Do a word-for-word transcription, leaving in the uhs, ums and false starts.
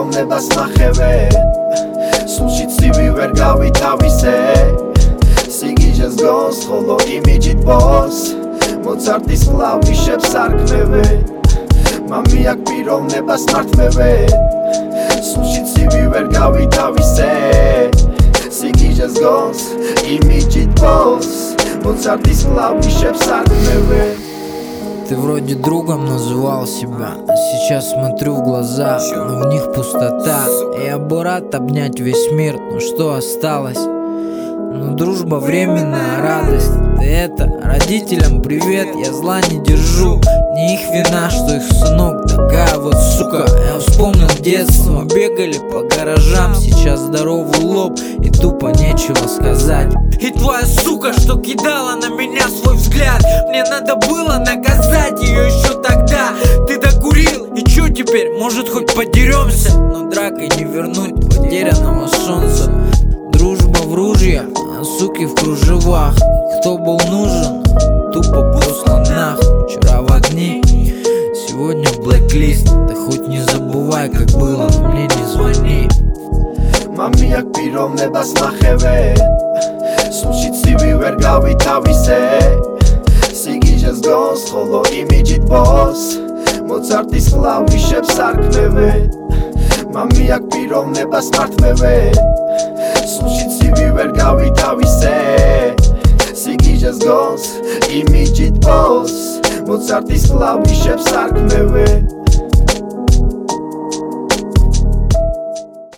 პიროვნებას ნახევე სულში ცივი ვერ გავითავისე სიგიჟეს გონს ხოლო იმიჯით ბოს მოცარტის კლავიშებს არქმევე მამი აქ პიროვნებას მართმევე სულში ცივი ვერ გავითავისე სიგიჟეს გონს იმიჯით ბოს мოცартის клавишებს არქმევე Ты вроде другом называл себя, а сейчас смотрю в глаза, но в них пустота. Я бы рад обнять весь мир, но что осталось? Ну дружба временная радость. Ты это, родителям привет, я зла не держу. Не их вина, что их сынок такая вот сука. Я вспомнил детство, мы бегали по гаражам. Сейчас здоровый лоб и тупо нечего сказать. И твоя сука, что кидала на меня свой взгляд, мне надо было наказать ее еще тогда. Ты докурил, и чё теперь? Может хоть подеремся? Но дракой не вернуть потерянного солнца. Дружба в ружьях, а суки в кружевах. Кто был нужен, тупо послан нах. Вчера в огни, сегодня в блэклист. Ты хоть не забывай, как было, но мне не звони. Мами აქ პიროვნებას ნახევე სულში ცივი ვერ გავითავისე სიგიჟეს გონს ხოლო იმიჯით ბოს მოცარტის კლავიშებს არქმევე მამი აქ პიროვნებას მართმევე სულში ცივი ვერ გავითავისე სიგიჟეს გონს იმიჯით ბოს მოცარტის კლავიშებს არქმევე